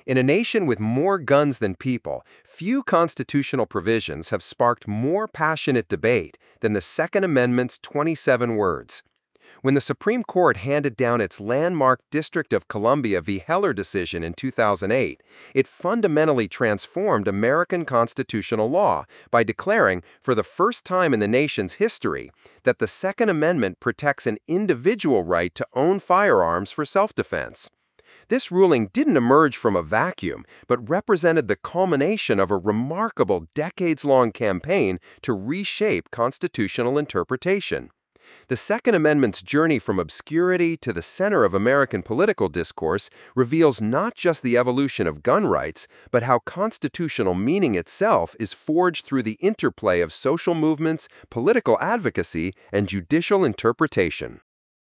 In a nation with more guns than people, few constitutional provisions have sparked more passionate debate than the Second Amendment's 27 words. When the Supreme Court handed down its landmark District of Columbia v. Heller decision in 2008, it fundamentally transformed American constitutional law by declaring, for the first time in the nation's history, that the Second Amendment protects an individual right to own firearms for self-defense. This ruling didn't emerge from a vacuum, but represented the culmination of a remarkable decades-long campaign to reshape constitutional interpretation. The Second Amendment's journey from obscurity to the center of American political discourse reveals not just the evolution of gun rights, but how constitutional meaning itself is forged through the interplay of social movements, political advocacy, and judicial interpretation.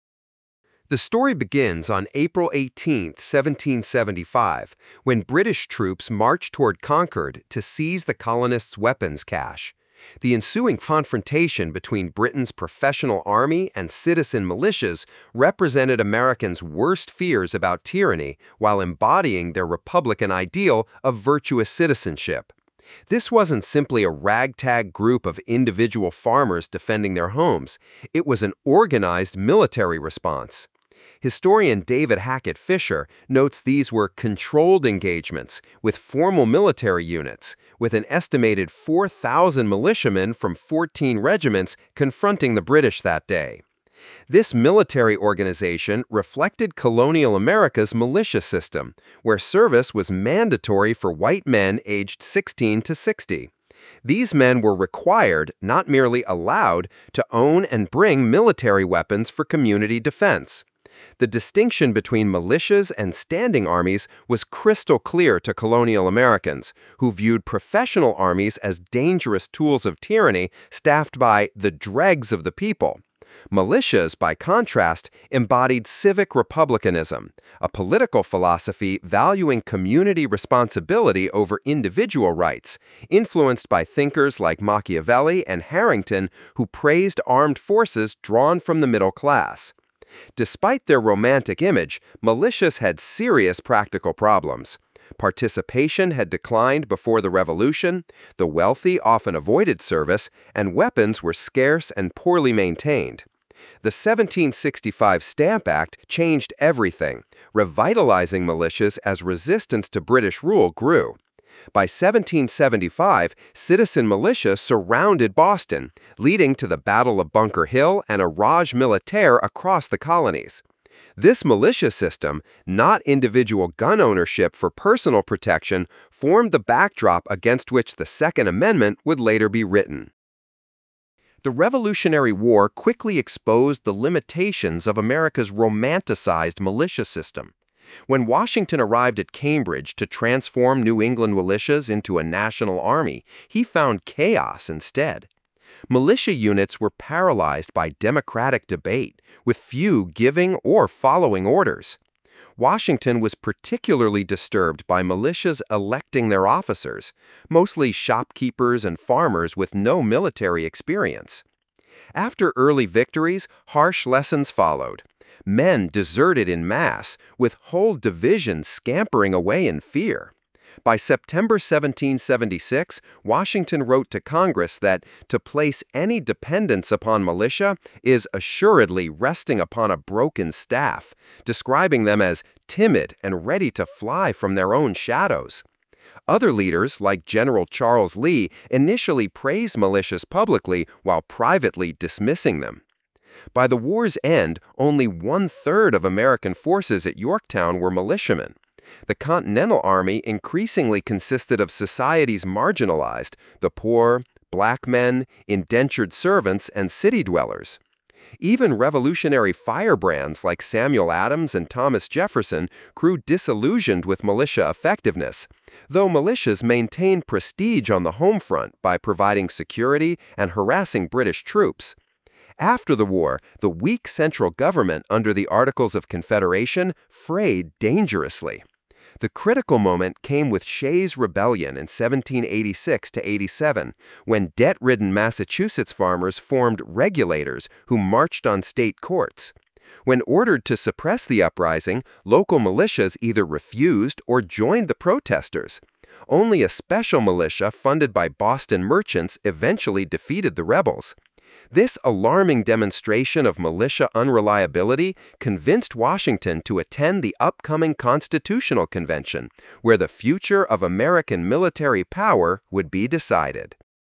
The story begins on April 18, 1775, when British troops marched toward Concord to seize the colonists' weapons cache. The ensuing confrontation between Britain's professional army and citizen militias represented Americans' worst fears about tyranny while embodying their Republican ideal of virtuous citizenship. This wasn't simply a ragtag group of individual farmers defending their homes. It was an organized military response. Historian David Hackett Fisher notes these were controlled engagements with formal military units, with an estimated 4,000 militiamen from 14 regiments confronting the British that day. This military organization reflected colonial America's militia system, where service was mandatory for white men aged 16 to 60. These men were required, not merely allowed, to own and bring military weapons for community defense. The distinction between militias and standing armies was crystal clear to colonial Americans, who viewed professional armies as dangerous tools of tyranny staffed by the dregs of the people. Militias, by contrast, embodied civic republicanism, a political philosophy valuing community responsibility over individual rights, influenced by thinkers like Machiavelli and Harrington, who praised armed forces drawn from the middle class. Despite their romantic image, militias had serious practical problems. Participation had declined before the Revolution, the wealthy often avoided service, and weapons were scarce and poorly maintained. The 1765 Stamp Act changed everything, revitalizing militias as resistance to British rule grew. By 1775, citizen militia surrounded Boston, leading to the Battle of Bunker Hill and a Raj Militaire across the colonies. This militia system, not individual gun ownership for personal protection, formed the backdrop against which the Second Amendment would later be written. The Revolutionary War quickly exposed the limitations of America's romanticized militia system. When Washington arrived at Cambridge to transform New England militias into a national army, he found chaos instead. Militia units were paralyzed by democratic debate, with few giving or following orders. Washington was particularly disturbed by militias electing their officers, mostly shopkeepers and farmers with no military experience. After early victories, harsh lessons followed. Men deserted in mass, with whole divisions scampering away in fear. By September 1776, Washington wrote to Congress that to place any dependence upon militia is assuredly resting upon a broken staff, describing them as timid and ready to fly from their own shadows. Other leaders, like General Charles Lee, initially praised militias publicly while privately dismissing them. By the war's end, only one-third of American forces at Yorktown were militiamen. The Continental Army increasingly consisted of society's marginalized, the poor, black men, indentured servants, and city dwellers. Even revolutionary firebrands like Samuel Adams and Thomas Jefferson grew disillusioned with militia effectiveness, though militias maintained prestige on the home front by providing security and harassing British troops. After the war, the weak central government under the Articles of Confederation frayed dangerously. The critical moment came with Shays' Rebellion in 1786–87, when debt-ridden Massachusetts farmers formed regulators who marched on state courts. When ordered to suppress the uprising, local militias either refused or joined the protesters. Only a special militia funded by Boston merchants eventually defeated the rebels. This alarming demonstration of militia unreliability convinced Washington to attend the upcoming Constitutional Convention, where the future of American military power would be decided.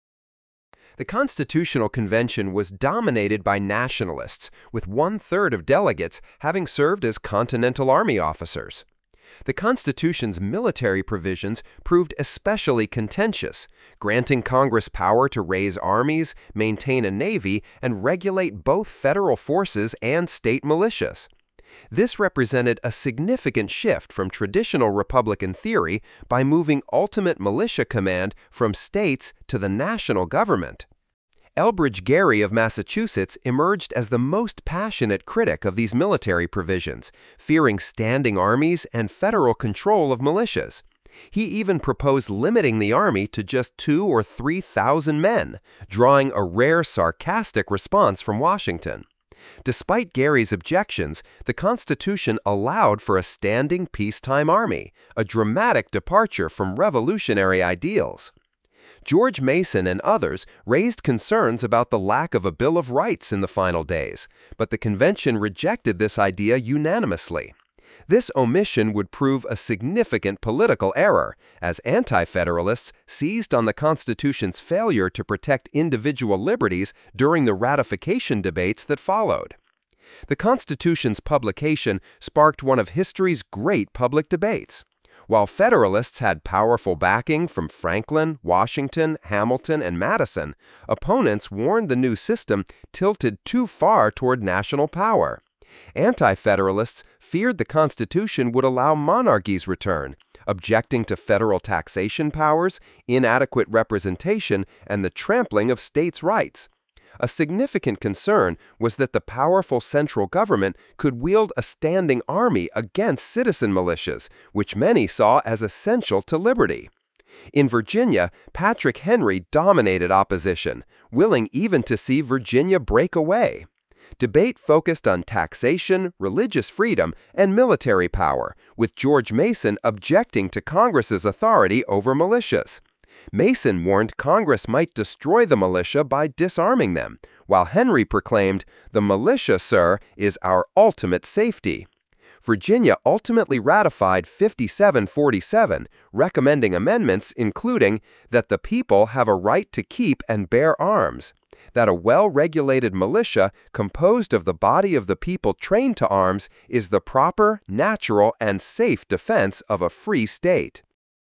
The Constitutional Convention was dominated by nationalists, with 1/3 of delegates having served as Continental Army officers. The Constitution's military provisions proved especially contentious, granting Congress power to raise armies, maintain a navy, and regulate both federal forces and state militias. This represented a significant shift from traditional Republican theory by moving ultimate militia command from states to the national government. Elbridge Gerry of Massachusetts emerged as the most passionate critic of these military provisions, fearing standing armies and federal control of militias. He even proposed limiting the army to just 2,000 or 3,000 men, drawing a rare sarcastic response from Washington. Despite Gerry's objections, the Constitution allowed for a standing peacetime army, a dramatic departure from revolutionary ideals. George Mason and others raised concerns about the lack of a Bill of Rights in the final days, but the convention rejected this idea unanimously. This omission would prove a significant political error, as Anti-Federalists seized on the Constitution's failure to protect individual liberties during the ratification debates that followed. The Constitution's publication sparked one of history's great public debates. While Federalists had powerful backing from Franklin, Washington, Hamilton, and Madison, opponents warned the new system tilted too far toward national power. Anti-Federalists feared the Constitution would allow monarchy's return, objecting to federal taxation powers, inadequate representation, and the trampling of states' rights. A significant concern was that the powerful central government could wield a standing army against citizen militias, which many saw as essential to liberty. In Virginia, Patrick Henry dominated opposition, willing even to see Virginia break away. Debate focused on taxation, religious freedom, and military power, with George Mason objecting to Congress's authority over militias. Mason warned Congress might destroy the militia by disarming them, while Henry proclaimed, "The militia, sir, is our ultimate safety." Virginia ultimately ratified 5747, recommending amendments including that the people have a right to keep and bear arms, that a well-regulated militia composed of the body of the people trained to arms is the proper, natural, and safe defense of a free state.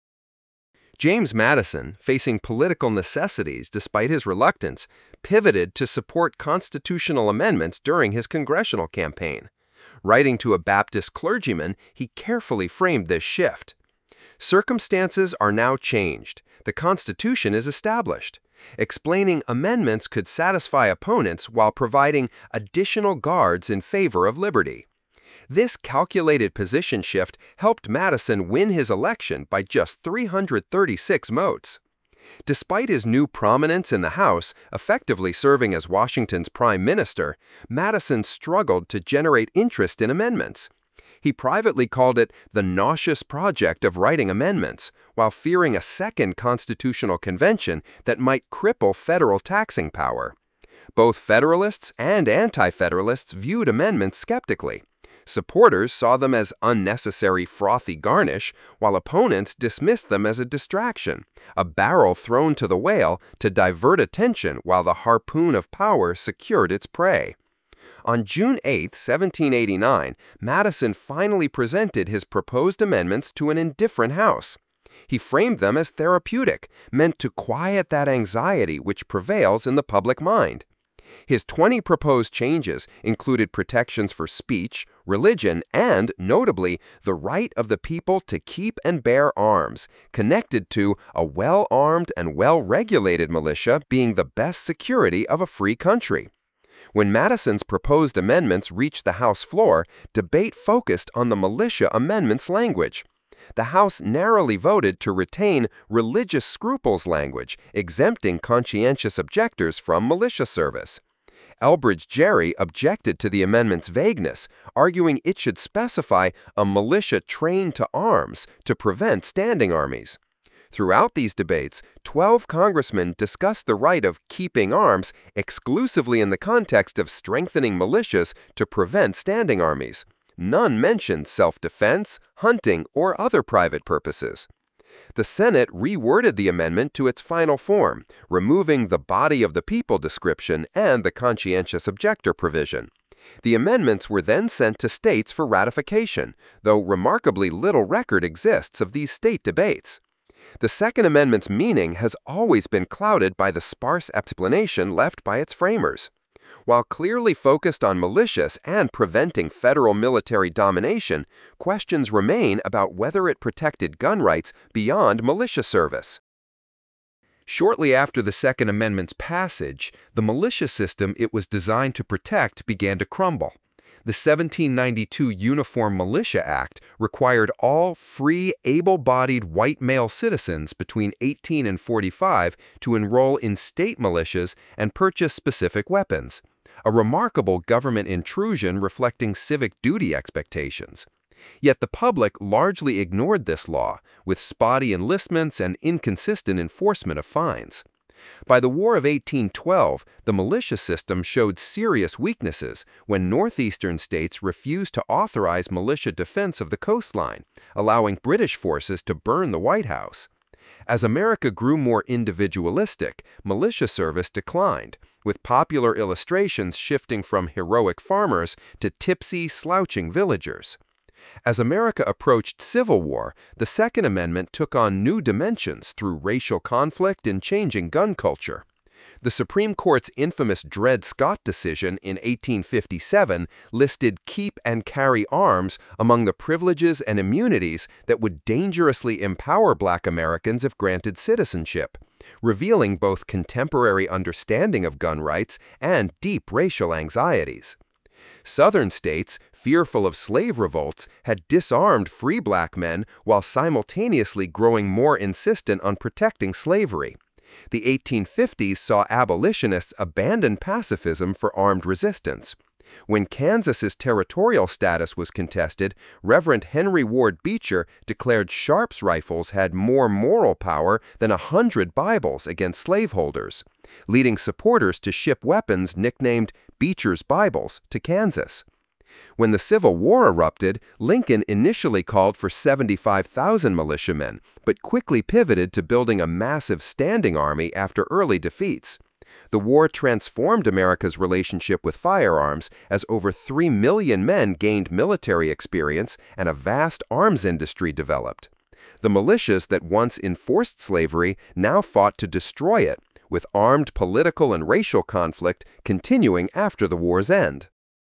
James Madison, facing political necessities despite his reluctance, pivoted to support constitutional amendments during his congressional campaign. Writing to a Baptist clergyman, he carefully framed this shift. Circumstances are now changed. The Constitution is established. Explaining amendments could satisfy opponents while providing additional guards in favor of liberty. This calculated position shift helped Madison win his election by just 336 votes. Despite his new prominence in the House, effectively serving as Washington's prime minister, Madison struggled to generate interest in amendments. He privately called it the nauseous project of writing amendments, while fearing a second constitutional convention that might cripple federal taxing power. Both Federalists and Anti-Federalists viewed amendments skeptically. Supporters saw them as unnecessary frothy garnish, while opponents dismissed them as a distraction, a barrel thrown to the whale to divert attention while the harpoon of power secured its prey. On June 8, 1789, Madison finally presented his proposed amendments to an indifferent House. He framed them as therapeutic, meant to quiet that anxiety which prevails in the public mind. His 20 proposed changes included protections for speech, religion, and, notably, the right of the people to keep and bear arms, connected to a well-armed and well-regulated militia being the best security of a free country. When Madison's proposed amendments reached the House floor, debate focused on the militia amendments language. The House narrowly voted to retain religious scruples language, exempting conscientious objectors from militia service. Elbridge Gerry objected to the amendment's vagueness, arguing it should specify a militia trained to arms to prevent standing armies. Throughout these debates, 12 congressmen discussed the right of keeping arms exclusively in the context of strengthening militias to prevent standing armies. None mentioned self-defense, hunting, or other private purposes. The Senate reworded the amendment to its final form, removing the body of the people description and the conscientious objector provision. The amendments were then sent to states for ratification, though remarkably little record exists of these state debates. The Second Amendment's meaning has always been clouded by the sparse explanation left by its framers. While clearly focused on militias and preventing federal military domination, questions remain about whether it protected gun rights beyond militia service. Shortly after the Second Amendment's passage, the militia system it was designed to protect began to crumble. The 1792 Uniform Militia Act required all free, able-bodied white male citizens between 18 and 45 to enroll in state militias and purchase specific weapons, a remarkable government intrusion reflecting civic duty expectations. Yet the public largely ignored this law, with spotty enlistments and inconsistent enforcement of fines. By the War of 1812, the militia system showed serious weaknesses when northeastern states refused to authorize militia defense of the coastline, allowing British forces to burn the White House. As America grew more individualistic, militia service declined, with popular illustrations shifting from heroic farmers to tipsy, slouching villagers. As America approached civil war, the Second Amendment took on new dimensions through racial conflict and changing gun culture. The Supreme Court's infamous Dred Scott decision in 1857 listed keep and carry arms among the privileges and immunities that would dangerously empower Black Americans if granted citizenship, revealing both contemporary understanding of gun rights and deep racial anxieties. Southern states, fearful of slave revolts, had disarmed free Black men while simultaneously growing more insistent on protecting slavery. The 1850s saw abolitionists abandon pacifism for armed resistance. When Kansas's territorial status was contested, Reverend Henry Ward Beecher declared Sharp's rifles had more moral power than 100 Bibles against slaveholders, leading supporters to ship weapons nicknamed Beecher's Bibles to Kansas. When the Civil War erupted, Lincoln initially called for 75,000 militiamen, but quickly pivoted to building a massive standing army after early defeats. The war transformed America's relationship with firearms as over 3 million men gained military experience and a vast arms industry developed. The militias that once enforced slavery now fought to destroy it, with armed political and racial conflict continuing after the war's end.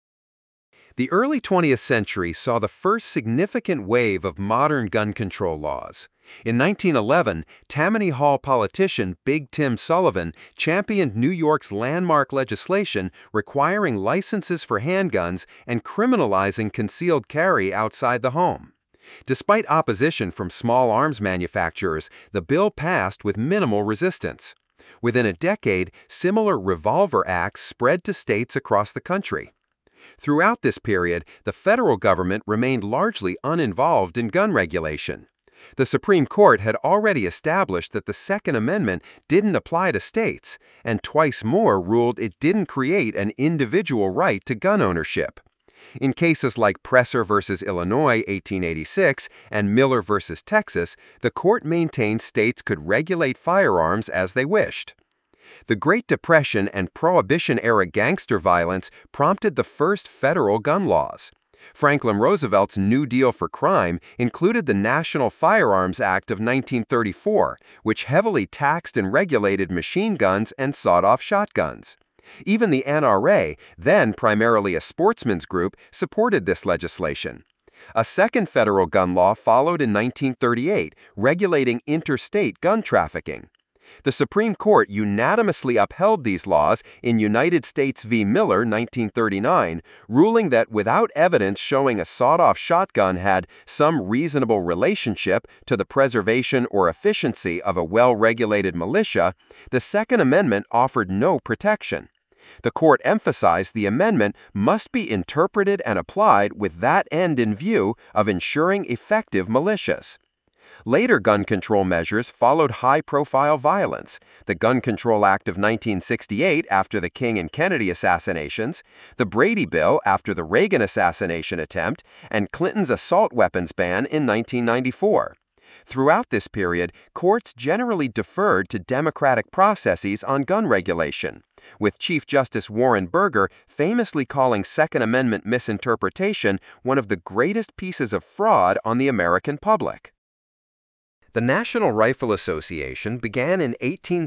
The early 20th century saw the first significant wave of modern gun control laws. In 1911, Tammany Hall politician Big Tim Sullivan championed New York's landmark legislation requiring licenses for handguns and criminalizing concealed carry outside the home. Despite opposition from small arms manufacturers, the bill passed with minimal resistance. Within a decade, similar revolver acts spread to states across the country. Throughout this period, the federal government remained largely uninvolved in gun regulation. The Supreme Court had already established that the Second Amendment didn't apply to states, and twice more ruled it didn't create an individual right to gun ownership. In cases like Presser v. Illinois, 1886, and Miller v. Texas, the court maintained states could regulate firearms as they wished. The Great Depression and Prohibition-era gangster violence prompted the first federal gun laws. Franklin Roosevelt's New Deal for crime included the National Firearms Act of 1934, which heavily taxed and regulated machine guns and sawed-off shotguns. Even the NRA, then primarily a sportsman's group, supported this legislation. A second federal gun law followed in 1938, regulating interstate gun trafficking. The Supreme Court unanimously upheld these laws in United States v. Miller, 1939, ruling that without evidence showing a sawed-off shotgun had some reasonable relationship to the preservation or efficiency of a well-regulated militia, the Second Amendment offered no protection. The court emphasized the amendment must be interpreted and applied with that end in view of ensuring effective militias. Later gun control measures followed high-profile violence: the Gun Control Act of 1968 after the King and Kennedy assassinations, the Brady Bill after the Reagan assassination attempt, and Clinton's assault weapons ban in 1994. Throughout this period, courts generally deferred to democratic processes on gun regulation, with Chief Justice Warren Burger famously calling Second Amendment misinterpretation one of the greatest pieces of fraud on the American public. The National Rifle Association began in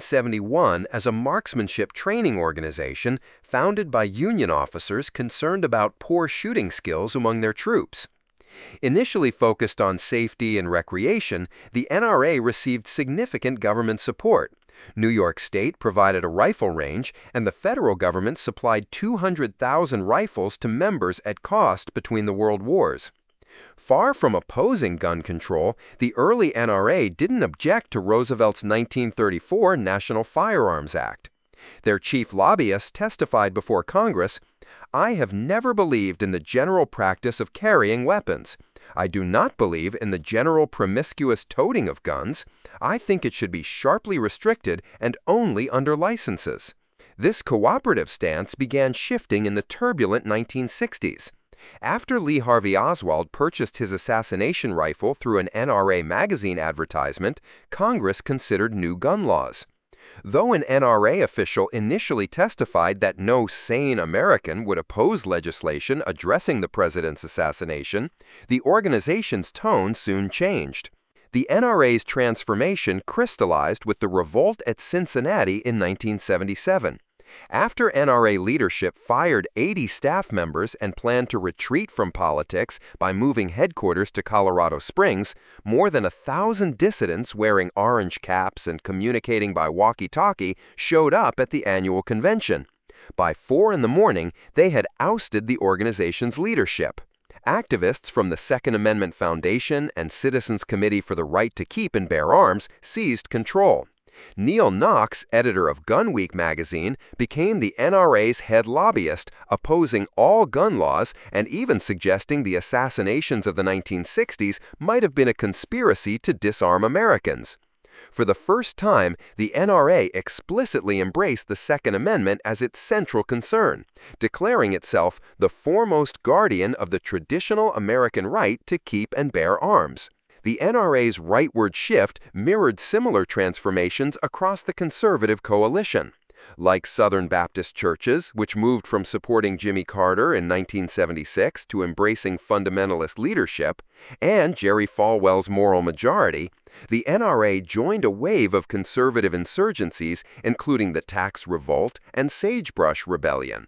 1871 as a marksmanship training organization founded by Union officers concerned about poor shooting skills among their troops. Initially focused on safety and recreation, the NRA received significant government support. New York State provided a rifle range, and the federal government supplied 200,000 rifles to members at cost between the World Wars. Far from opposing gun control, the early NRA didn't object to Roosevelt's 1934 National Firearms Act. Their chief lobbyist testified before Congress, "I have never believed in the general practice of carrying weapons. I do not believe in the general promiscuous toting of guns. I think it should be sharply restricted and only under licenses." This cooperative stance began shifting in the turbulent 1960s. After Lee Harvey Oswald purchased his assassination rifle through an NRA magazine advertisement, Congress considered new gun laws. Though an NRA official initially testified that no sane American would oppose legislation addressing the president's assassination, the organization's tone soon changed. The NRA's transformation crystallized with the revolt at Cincinnati in 1977. After NRA leadership fired 80 staff members and planned to retreat from politics by moving headquarters to Colorado Springs, more than 1,000 dissidents wearing orange caps and communicating by walkie-talkie showed up at the annual convention. By 4 in the morning, they had ousted the organization's leadership. Activists from the Second Amendment Foundation and Citizens Committee for the Right to Keep and Bear Arms seized control. Neil Knox, editor of Gun Week magazine, became the NRA's head lobbyist, opposing all gun laws and even suggesting the assassinations of the 1960s might have been a conspiracy to disarm Americans. For the first time, the NRA explicitly embraced the Second Amendment as its central concern, declaring itself the foremost guardian of the traditional American right to keep and bear arms. The NRA's rightward shift mirrored similar transformations across the conservative coalition. Like Southern Baptist churches, which moved from supporting Jimmy Carter in 1976 to embracing fundamentalist leadership, and Jerry Falwell's moral majority, the NRA joined a wave of conservative insurgencies, including the Tax Revolt and Sagebrush Rebellion.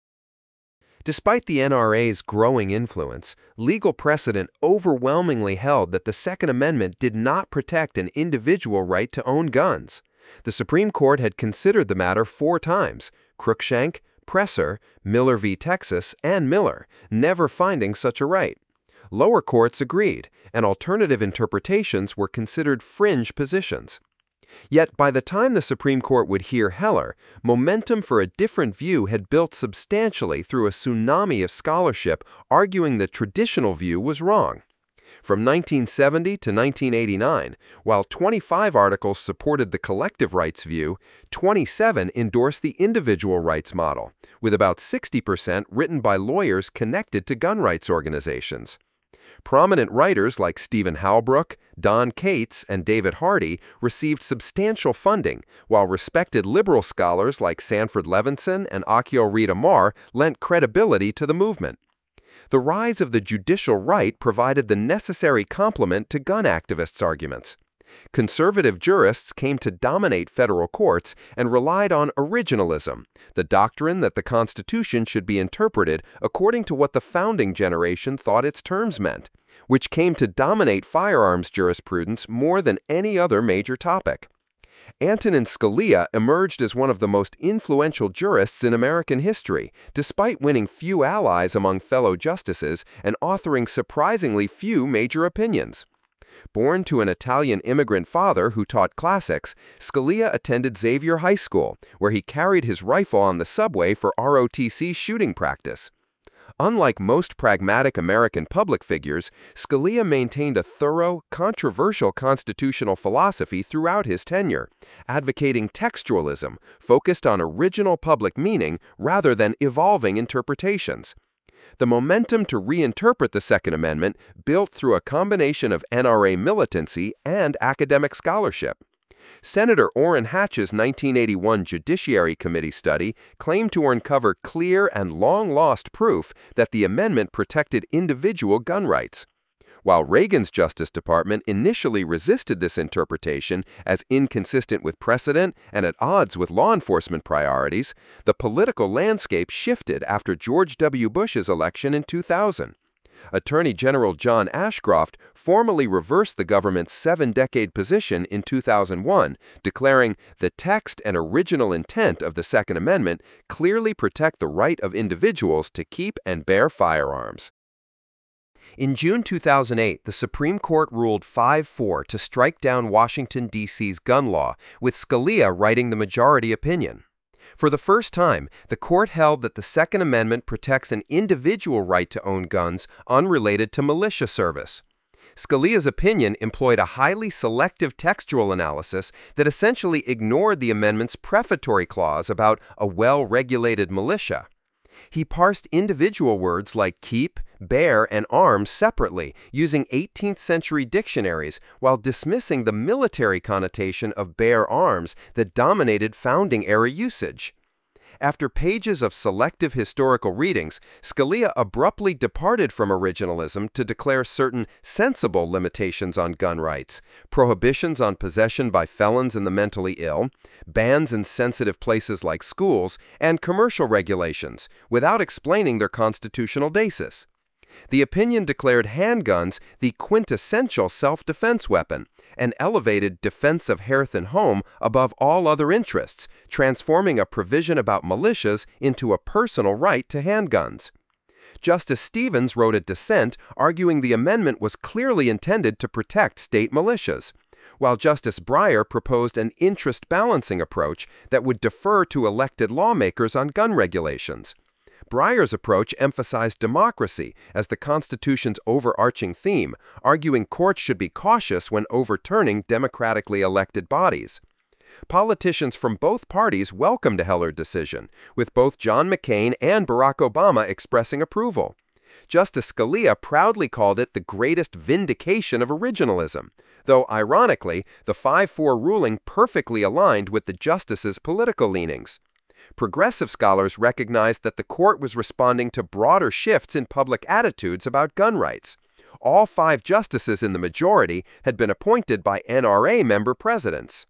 Despite the NRA's growing influence, legal precedent overwhelmingly held that the Second Amendment did not protect an individual right to own guns. The Supreme Court had considered the matter 4 times: Cruikshank, Presser, Miller v. Texas, and Miller, never finding such a right. Lower courts agreed, and alternative interpretations were considered fringe positions. Yet by the time the Supreme Court would hear Heller, momentum for a different view had built substantially through a tsunami of scholarship arguing the traditional view was wrong. From 1970 to 1989, while 25 articles supported the collective rights view, 27 endorsed the individual rights model, with about 60% written by lawyers connected to gun rights organizations. Prominent writers like Stephen Halbrook, Don Cates, and David Hardy received substantial funding, while respected liberal scholars like Sanford Levinson and Akio Rita Marr lent credibility to the movement. The rise of the judicial right provided the necessary complement to gun activists' arguments. Conservative jurists came to dominate federal courts and relied on originalism, the doctrine that the Constitution should be interpreted according to what the founding generation thought its terms meant, which came to dominate firearms jurisprudence more than any other major topic. Antonin Scalia emerged as one of the most influential jurists in American history, despite winning few allies among fellow justices and authoring surprisingly few major opinions. Born to an Italian immigrant father who taught classics, Scalia attended Xavier High School, where he carried his rifle on the subway for ROTC shooting practice. Unlike most pragmatic American public figures, Scalia maintained a thorough, controversial constitutional philosophy throughout his tenure, advocating textualism, focused on original public meaning rather than evolving interpretations. The momentum to reinterpret the Second Amendment built through a combination of NRA militancy and academic scholarship. Senator Orrin Hatch's 1981 Judiciary Committee study claimed to uncover clear and long-lost proof that the amendment protected individual gun rights. While Reagan's Justice Department initially resisted this interpretation as inconsistent with precedent and at odds with law enforcement priorities, the political landscape shifted after George W. Bush's election in 2000. Attorney General John Ashcroft formally reversed the government's 7-decade position in 2001, declaring the text and original intent of the Second Amendment clearly protect the right of individuals to keep and bear firearms. In June 2008, the Supreme Court ruled 5-4 to strike down Washington, D.C.'s gun law, with Scalia writing the majority opinion. For the first time, the court held that the Second Amendment protects an individual right to own guns unrelated to militia service. Scalia's opinion employed a highly selective textual analysis that essentially ignored the amendment's prefatory clause about a well-regulated militia. He parsed individual words like keep, bear, and arms separately, using 18th-century dictionaries, while dismissing the military connotation of bear arms that dominated founding-era usage. After pages of selective historical readings, Scalia abruptly departed from originalism to declare certain sensible limitations on gun rights, prohibitions on possession by felons and the mentally ill, bans in sensitive places like schools, and commercial regulations, without explaining their constitutional basis. The opinion declared handguns the quintessential self-defense weapon, and elevated defense of hearth and home above all other interests, transforming a provision about militias into a personal right to handguns. Justice Stevens wrote a dissent arguing the amendment was clearly intended to protect state militias, while Justice Breyer proposed an interest-balancing approach that would defer to elected lawmakers on gun regulations. Breyer's approach emphasized democracy as the Constitution's overarching theme, arguing courts should be cautious when overturning democratically elected bodies. Politicians from both parties welcomed the Heller decision, with both John McCain and Barack Obama expressing approval. Justice Scalia proudly called it the greatest vindication of originalism, though ironically, the 5-4 ruling perfectly aligned with the justice's political leanings. Progressive scholars recognized that the court was responding to broader shifts in public attitudes about gun rights. All 5 justices in the majority had been appointed by NRA member presidents.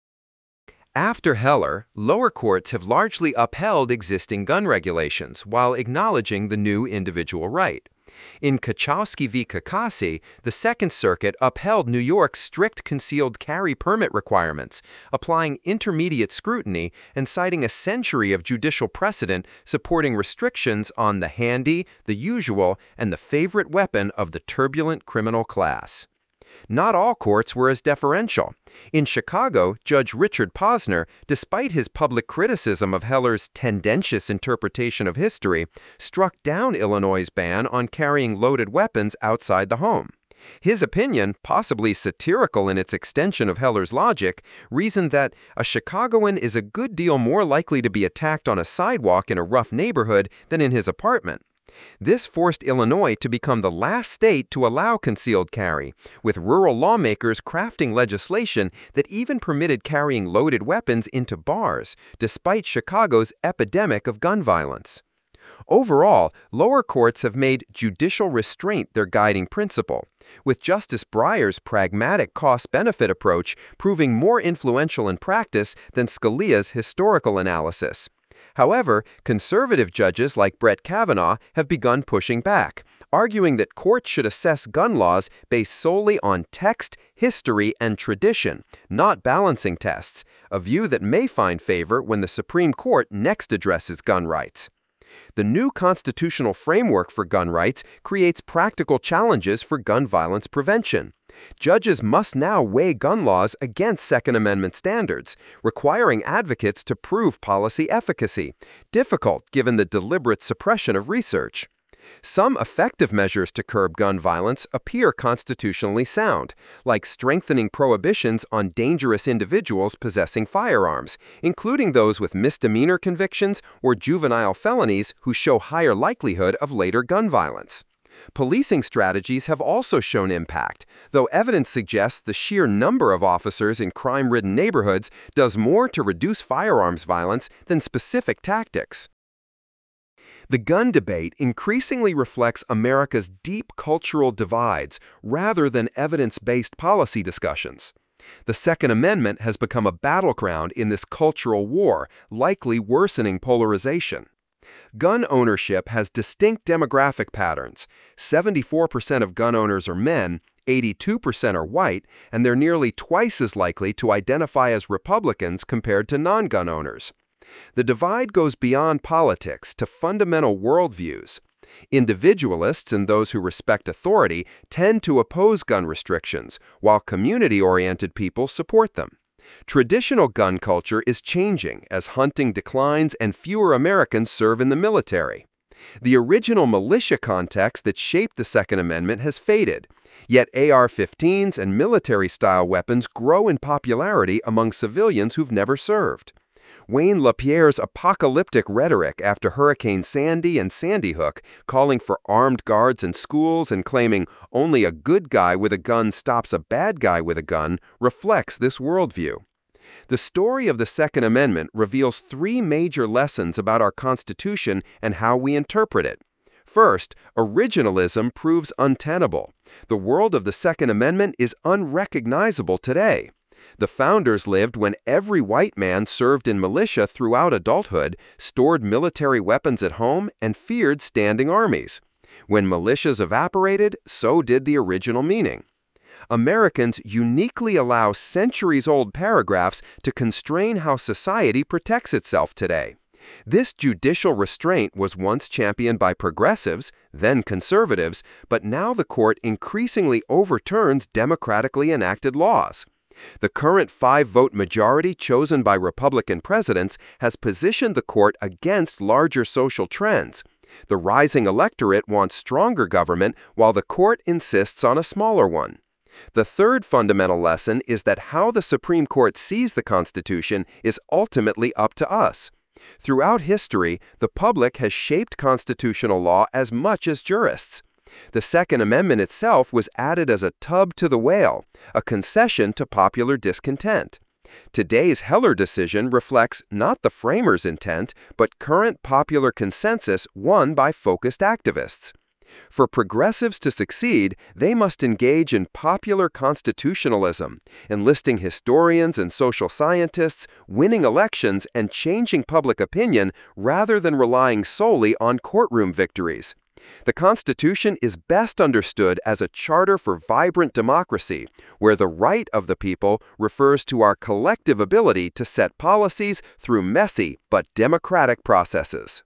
After Heller, lower courts have largely upheld existing gun regulations while acknowledging the new individual right. In Kachowski v. Kakasi, the Second Circuit upheld New York's strict concealed carry permit requirements, applying intermediate scrutiny and citing a century of judicial precedent supporting restrictions on the handy, the usual, and the favorite weapon of the turbulent criminal class. Not all courts were as deferential. In Chicago, Judge Richard Posner, despite his public criticism of Heller's tendentious interpretation of history, struck down Illinois' ban on carrying loaded weapons outside the home. His opinion, possibly satirical in its extension of Heller's logic, reasoned that a Chicagoan is a good deal more likely to be attacked on a sidewalk in a rough neighborhood than in his apartment. This forced Illinois to become the last state to allow concealed carry, with rural lawmakers crafting legislation that even permitted carrying loaded weapons into bars, despite Chicago's epidemic of gun violence. Overall, lower courts have made judicial restraint their guiding principle, with Justice Breyer's pragmatic cost-benefit approach proving more influential in practice than Scalia's historical analysis. However, conservative judges like Brett Kavanaugh have begun pushing back, arguing that courts should assess gun laws based solely on text, history, and tradition, not balancing tests, a view that may find favor when the Supreme Court next addresses gun rights. The new constitutional framework for gun rights creates practical challenges for gun violence prevention. Judges must now weigh gun laws against Second Amendment standards, requiring advocates to prove policy efficacy, difficult given the deliberate suppression of research. Some effective measures to curb gun violence appear constitutionally sound, like strengthening prohibitions on dangerous individuals possessing firearms, including those with misdemeanor convictions or juvenile felonies who show higher likelihood of later gun violence. Policing strategies have also shown impact, though evidence suggests the sheer number of officers in crime-ridden neighborhoods does more to reduce firearms violence than specific tactics. The gun debate increasingly reflects America's deep cultural divides rather than evidence-based policy discussions. The Second Amendment has become a battleground in this cultural war, likely worsening polarization. Gun ownership has distinct demographic patterns. 74% of gun owners are men, 82% are white, and they're nearly twice as likely to identify as Republicans compared to non-gun owners. The divide goes beyond politics to fundamental worldviews. Individualists and those who respect authority tend to oppose gun restrictions, while community-oriented people support them. Traditional gun culture is changing as hunting declines and fewer Americans serve in the military. The original militia context that shaped the Second Amendment has faded, yet AR-15s and military-style weapons grow in popularity among civilians who've never served. Wayne LaPierre's apocalyptic rhetoric after Hurricane Sandy and Sandy Hook, calling for armed guards in schools and claiming only a good guy with a gun stops a bad guy with a gun, reflects this worldview. The story of the Second Amendment reveals three major lessons about our Constitution and how we interpret it. First, originalism proves untenable. The world of the Second Amendment is unrecognizable today. The founders lived when every white man served in militia throughout adulthood, stored military weapons at home, and feared standing armies. When militias evaporated, so did the original meaning. Americans uniquely allow centuries-old paragraphs to constrain how society protects itself today. This judicial restraint was once championed by progressives, then conservatives, but now the court increasingly overturns democratically enacted laws. The current 5-vote majority chosen by Republican presidents has positioned the court against larger social trends. The rising electorate wants stronger government, while the court insists on a smaller one. The third fundamental lesson is that how the Supreme Court sees the Constitution is ultimately up to us. Throughout history, the public has shaped constitutional law as much as jurists. The Second Amendment itself was added as a tub to the whale, a concession to popular discontent. Today's Heller decision reflects not the framers' intent, but current popular consensus won by focused activists. For progressives to succeed, they must engage in popular constitutionalism, enlisting historians and social scientists, winning elections, and changing public opinion rather than relying solely on courtroom victories. The Constitution is best understood as a charter for vibrant democracy, where the right of the people refers to our collective ability to set policies through messy but democratic processes.